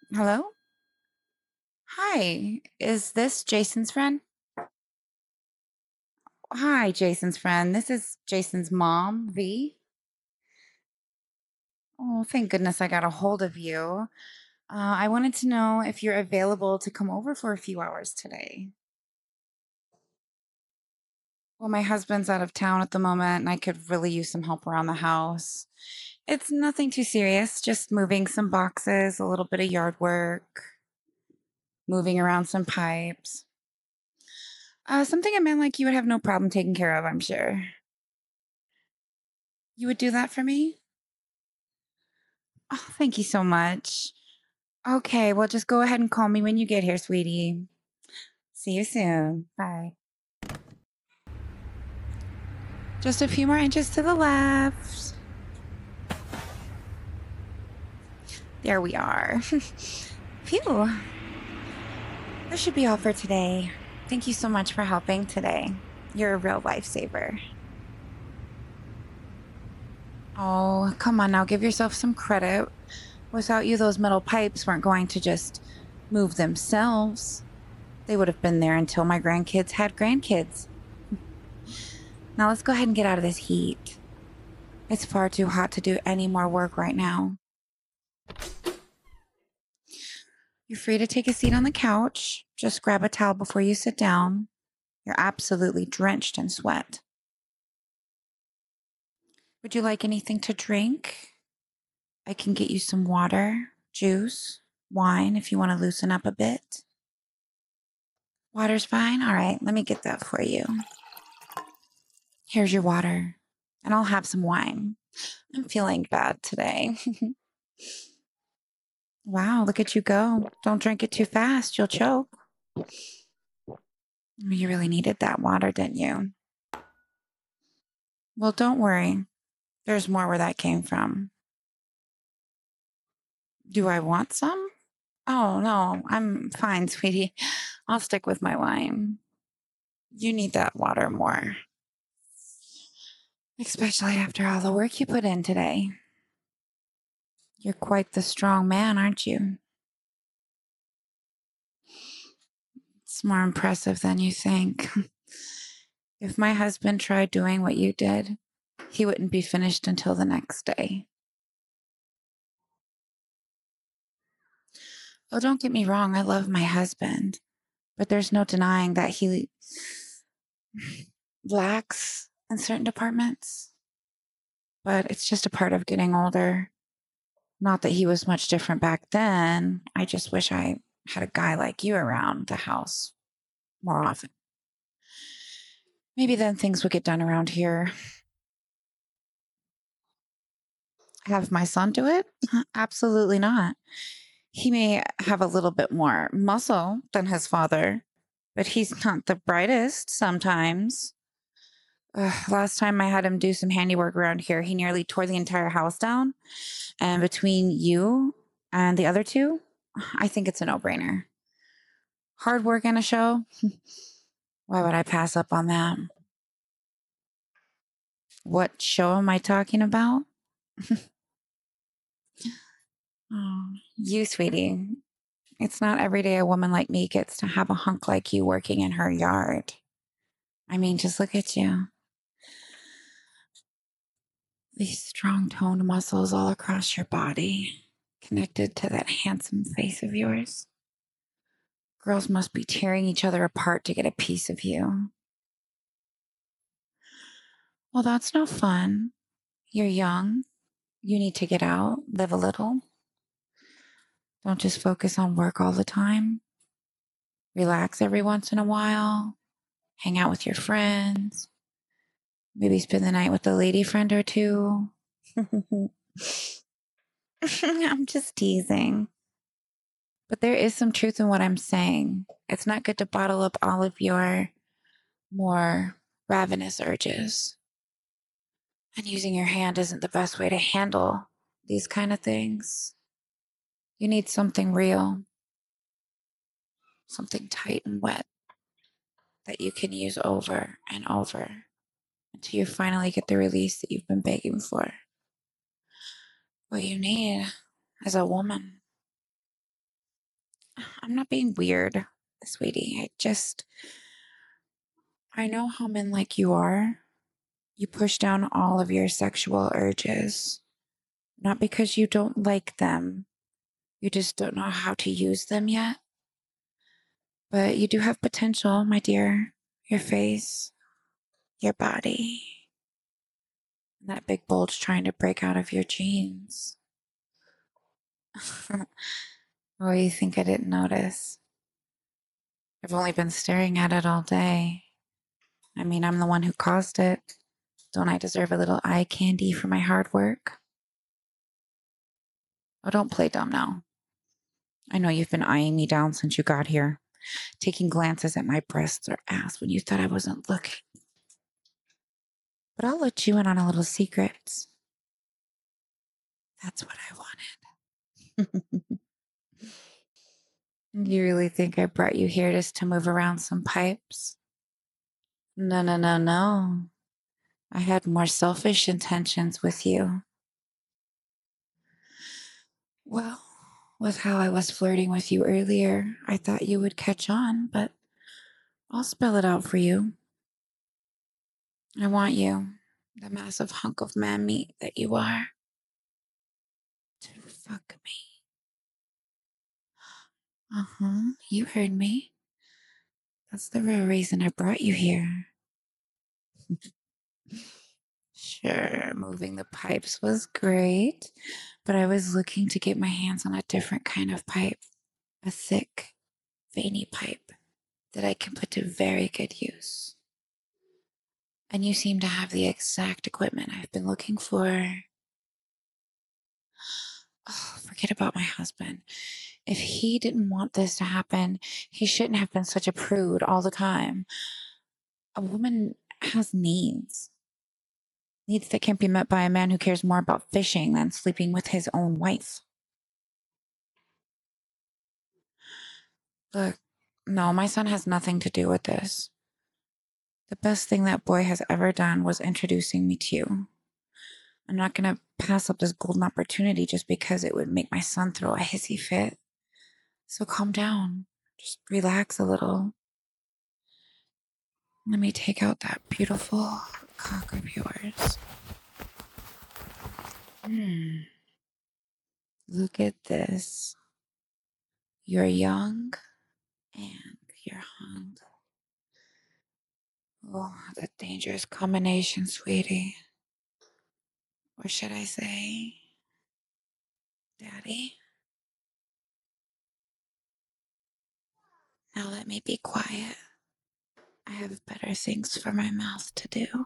Hello? Hi. Is this Jason's friend? Hi, Jason's friend. This is Jason's mom, V. Oh, thank goodness I got a hold of you. I wanted to know if you're available to come over for a few hours today. Well, my husband's out of town at the moment, and I could really use some help around the house. It's nothing too serious, just moving some boxes, a little bit of yard work, moving around some pipes. Something a man like you would have no problem taking care of, I'm sure. You would do that for me? Oh, thank you so much. Okay, well, just go ahead and call me when you get here, sweetie. See you soon. Bye. Just a few more inches to the left. There we are. Phew. This should be all for today. Thank you so much for helping today. You're a real lifesaver. Oh, come on now, give yourself some credit. Without you, those metal pipes weren't going to just move themselves. They would have been there until my grandkids had grandkids. Now let's go ahead and get out of this heat. It's far too hot to do any more work right now. You're free to take a seat on the couch. Just grab a towel before you sit down. You're absolutely drenched in sweat. Would you like anything to drink? I can get you some water, juice, wine if you want to loosen up a bit. Water's fine? All right, let me get that for you. Here's your water, and I'll have some wine. I'm feeling bad today. Wow, look at you go. Don't drink it too fast, you'll choke. You really needed that water, didn't you? Well, don't worry. There's more where that came from. Do I want some? Oh, no, I'm fine, sweetie. I'll stick with my wine. You need that water more, especially after all the work you put in today. You're quite the strong man, aren't you? It's more impressive than you think. If my husband tried doing what you did, he wouldn't be finished until the next day. Oh, don't get me wrong, I love my husband, but there's no denying that he lacks in certain departments. But it's just a part of getting older. Not that he was much different back then. I just wish I had a guy like you around the house more often. Maybe then things would get done around here. Have my son do it? Absolutely not. He may have a little bit more muscle than his father, but he's not the brightest sometimes. Last time I had him do some handiwork around here, he nearly tore the entire house down. And between you and the other two, I think it's a no brainer. Hard work and a show. Why would I pass up on that? What show am I talking about? Oh, you, sweetie. It's not every day a woman like me gets to have a hunk like you working in her yard. I mean, just look at you. These strong toned muscles all across your body, connected to that handsome face of yours. Girls must be tearing each other apart to get a piece of you. Well, that's no fun. You're young. You need to get out, live a little. Don't just focus on work all the time. Relax every once in a while. Hang out with your friends. Maybe spend the night with a lady friend or two. I'm just teasing. But there is some truth in what I'm saying. It's not good to bottle up all of your more ravenous urges. And using your hand isn't the best way to handle these kind of things. You need something real, something tight and wet that you can use over and over until you finally get the release that you've been begging for. What you need is a woman. I'm not being weird, sweetie. I know how men like you are. You push down all of your sexual urges, not because you don't like them. You just don't know how to use them yet. But you do have potential, my dear. Your face, your body, and that big bulge trying to break out of your jeans. Oh, you think I didn't notice? I've only been staring at it all day. I mean, I'm the one who caused it. Don't I deserve a little eye candy for my hard work? Oh, don't play dumb now. I know you've been eyeing me down since you got here, taking glances at my breasts or ass when you thought I wasn't looking. But I'll let you in on a little secret. That's what I wanted. You really think I brought you here just to move around some pipes? No, no, no, no. I had more selfish intentions with you. Well, with how I was flirting with you earlier, I thought you would catch on, but I'll spell it out for you. I want you, the massive hunk of man meat that you are, to fuck me. You heard me. That's the real reason I brought you here. Sure, moving the pipes was great, but I was looking to get my hands on a different kind of pipe, a thick, veiny pipe that I can put to very good use. And you seem to have the exact equipment I've been looking for. Oh, forget about my husband. If he didn't want this to happen, he shouldn't have been such a prude all the time. A woman has needs that can't be met by a man who cares more about fishing than sleeping with his own wife. Look, no, my son has nothing to do with this. The best thing that boy has ever done was introducing me to you. I'm not going to pass up this golden opportunity just because it would make my son throw a hissy fit. So calm down. Just relax a little. Let me take out that beautiful cock of yours. Look at this. You're young and you're hung. Oh, the dangerous combination, sweetie. Or should I say, Daddy? Now let me be quiet. I have better things for my mouth to do.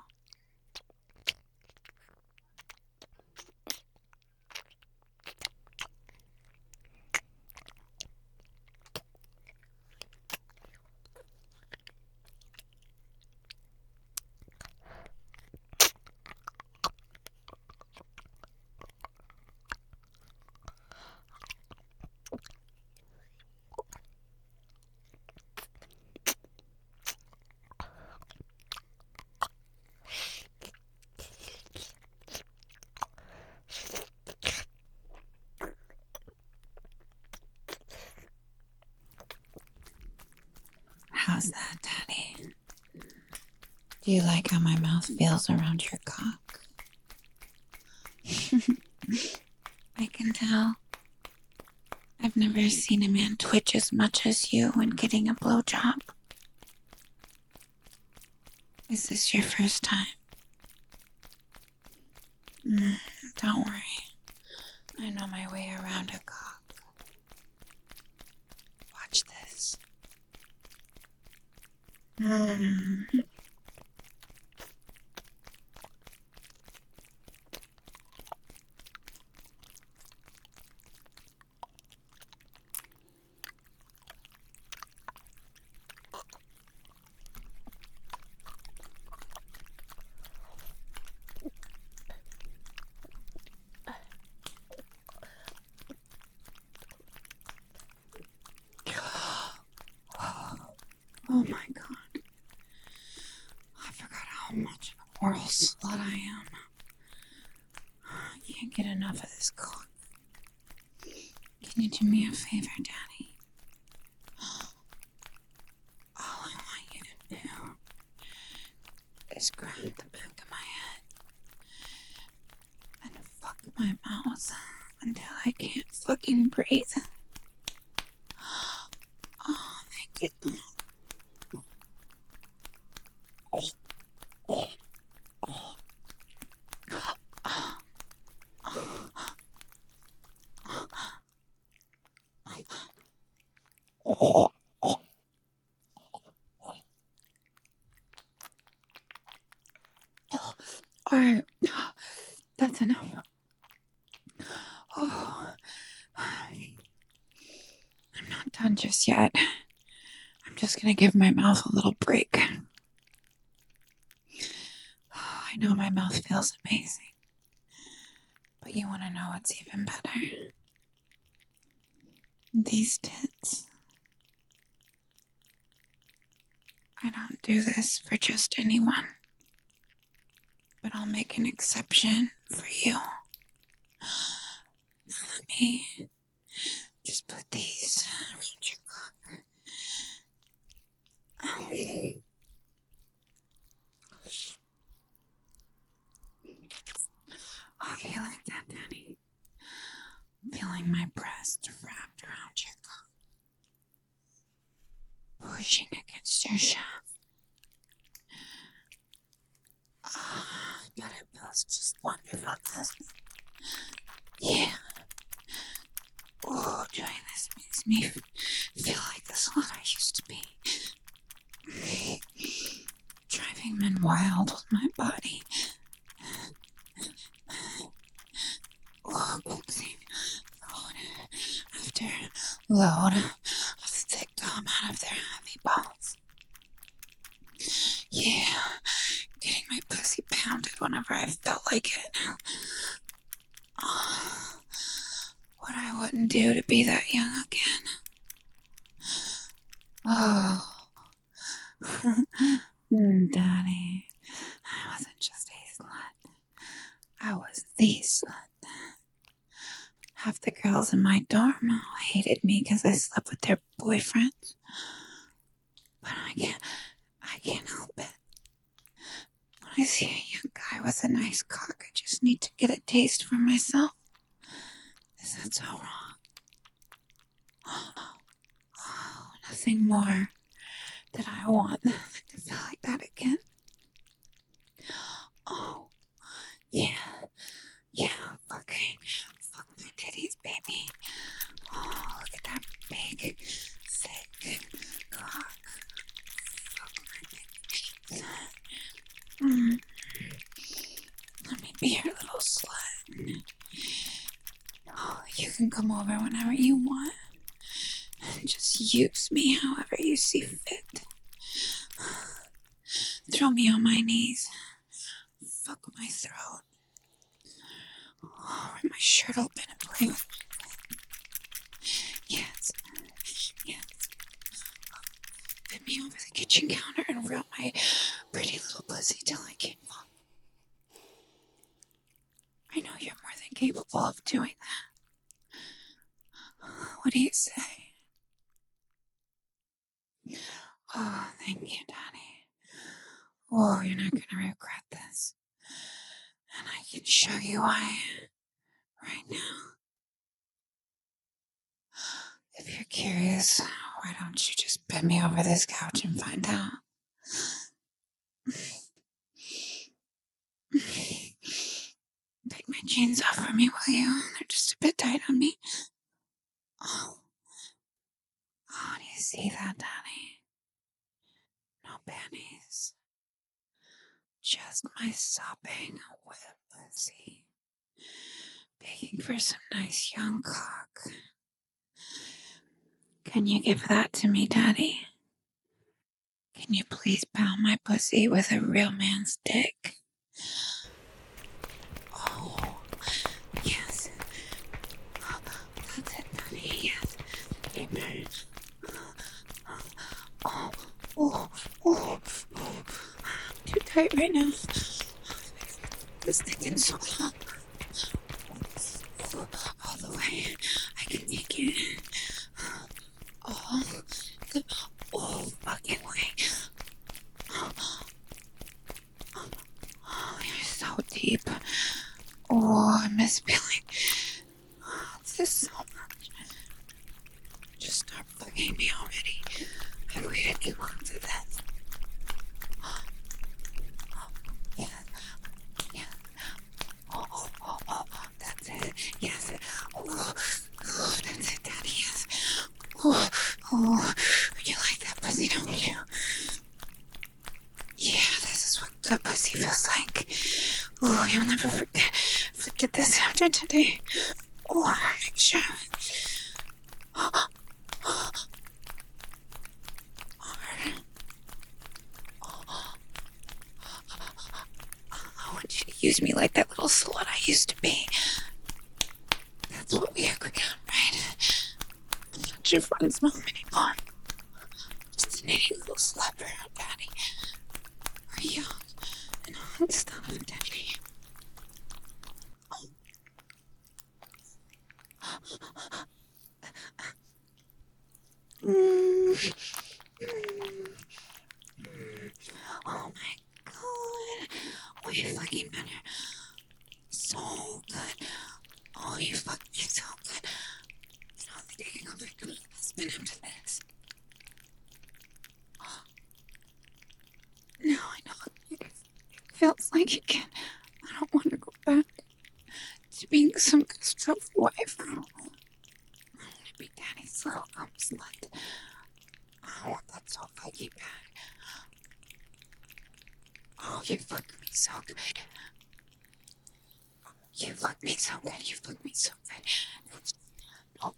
How's that, Daddy? Do you like how my mouth feels around your cock? I can tell. I've never seen a man twitch as much as you when getting a blowjob. Is this your first time? Don't worry. I know my way around a cock. Watch this. Oh my god. I forgot how much of an oral slut I am. I can't get enough of this cock. Can you do me a favor, Daddy? Just grab the back of my head and fuck my mouth until I can't fucking breathe. Oh, thank you. All right, that's enough. Oh, I'm not done just yet. I'm just gonna give my mouth a little break. Oh, I know my mouth feels amazing, but you want to know what's even better? These tits. I don't do this for just anyone, but I'll make an exception for you. Let me just put these around your cock. Oh, you like that, Daddy? Feeling my breast wrapped around your cock, pushing against your shaft. Oh, but it feels just wonderful, doesn't it? Yeah. Oh, doing this makes me feel like the slut I used to be. Driving men wild with my body. Oh, pulsing load after load of thick cum out of their heavy balls. Yeah, getting my pussy pounded whenever I felt like it. Oh, what I wouldn't do to be that young again. Oh, Daddy, I wasn't just a slut. I was the slut. Half the girls in my dorm hated me because I slept with their boyfriends. But I can't help it. When I see a young guy with a nice cock, I just need to get a taste for myself. Is that so wrong? Oh, nothing more that I want than to feel like that again. Oh, yeah, fuck my titties, baby. Oh, look at that big, thick cock. Fuck my titties. Let me be your little slut. Oh, you can come over whenever you want. Just use me however you see fit. Throw me on my knees. Fuck my throat. Oh, rip my shirt open and play with me. Yes. Put me over the kitchen counter and rub my pretty little pussy till I can't fall. I know you're more than capable of doing that. What do you say? Oh, thank you, Daddy. Oh, you're not gonna regret this. And I can show you why right now. If you're curious, why don't you just bend me over this couch and find out? Take my jeans off for me, will you? They're just a bit tight on me. Oh, do you see that, Daddy? No panties. Just my sopping wet pussy. Begging for some nice young cock. Can you give that to me, Daddy? Can you please pound my pussy with a real man's dick? Oh, yes. That's it, Daddy. Yes. Amen. Oh. Too tight right now. This thing is so long. All the way. I can take it. All the fucking way. this so much. Just stop fucking me already. I've waited too long for this. Yeah. Yeah. Oh, that's it. Yes. Oh, that's it, Daddy. Yes. Oh, you like that pussy, don't you? Yeah, this is what the pussy feels like. Oh, you'll never forget this after today. Oh, make sure. I want you to use me like that little slut I used to be. That's what we agreed on, right? I'm not your friend's mom anymore. Just an idiot little slut around, Daddy. We're young and I'm still not Daddy. Oh my god. Oh, you fucking better. So good. Oh, you fucked me so good. I don't think I can go back to my husband after this. No, I know. It feels like it can. I don't want to go back to being some guy's trophy wife. I want to be Daddy's little slut. I want that so fucking bad. Oh, you fucked me so good. You fucked me so good. You fucked me so good. Oh,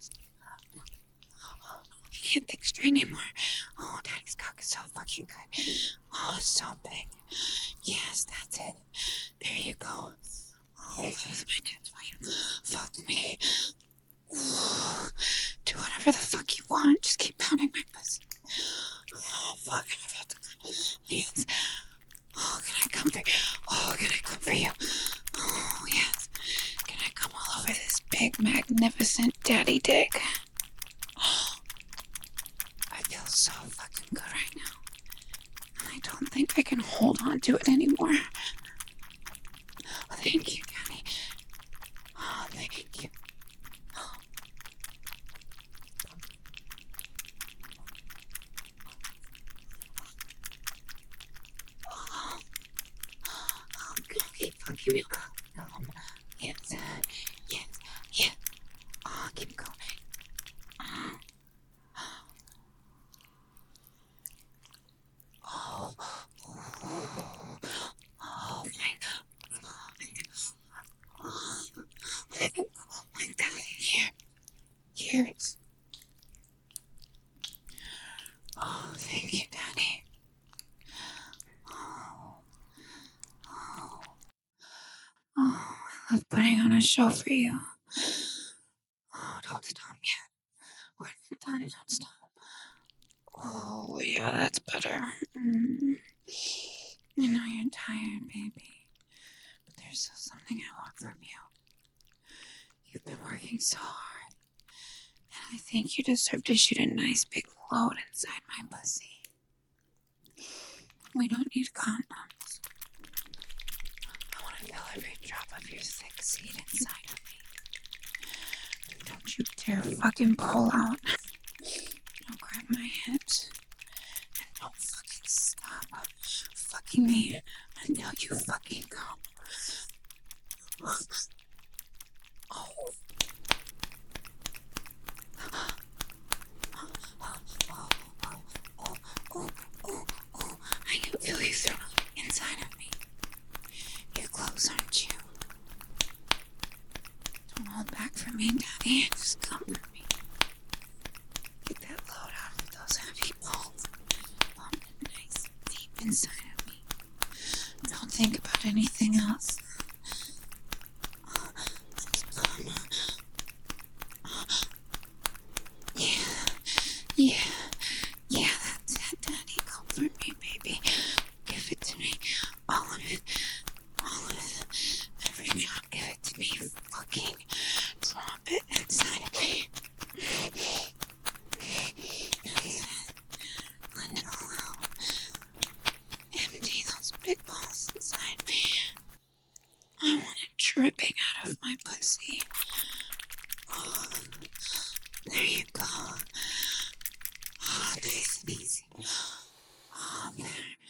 I can't think straight anymore. Oh, Daddy's cock is so fucking good. Oh, it's so big. Yes, that's it. There you go. Oh, that's my dad's fucking. Fuck me. Ooh. Do whatever the fuck you want. Just keep pounding my pussy. Oh, fuck. I've had to. Yes. Oh, can I come for you? Oh, can I come for you? Oh, yes. Can I come all over this big, magnificent daddy dick? Oh, I feel so fucking good right now. I don't think I can hold on to it anymore. Oh, thank you, Daddy. Oh, thank you. Oh, okay, fuck you. Yes, yes, yes. Oh, keep going. Oh, oh, oh my God. Here. Oh, thank you, Daddy. Oh, oh, oh, I love putting on a show for you. Oh, don't stop yet. We're not done. Don't stop. Oh, yeah, that's better. I know you're tired, baby. But there's still something I want from you. You've been working so hard. And I think you deserve to shoot a nice big load inside my pussy. We don't need condoms. I want to feel every drop of your thick seed inside of me. Don't you dare fucking pull out. Don't grab my hips. And don't fucking stop fucking me until you fucking come. Oh. I can feel you through inside of me. You're close, aren't you? Don't hold back from me, Daddy. Just come for me. Get that load out of those heavy balls. Pump it nice and deep inside of me. Don't think about anything else. Yeah, that's it, Daddy. Comfort me, baby. Give it to me. All of it. Every shot, give it to me. Fucking drop it inside of me. Let it all out. There you go. Oh, nice and easy. Oh, there.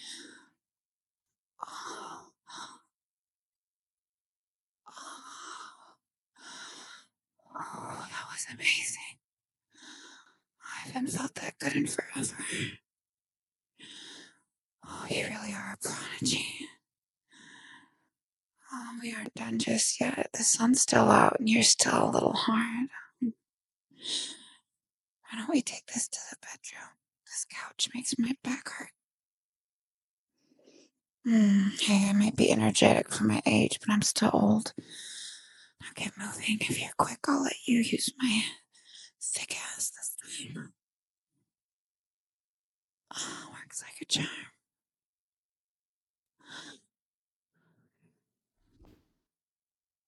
Oh, oh, oh, that was amazing. I haven't felt that good in forever. Oh, you really are a prodigy. Oh, we aren't done just yet. The sun's still out and you're still a little hard. Why don't we take this to the bedroom? This couch makes my back hurt. Hey, I might be energetic for my age, but I'm still old. Now get moving. If you're quick, I'll let you use my thick ass this time. Oh, works like a charm.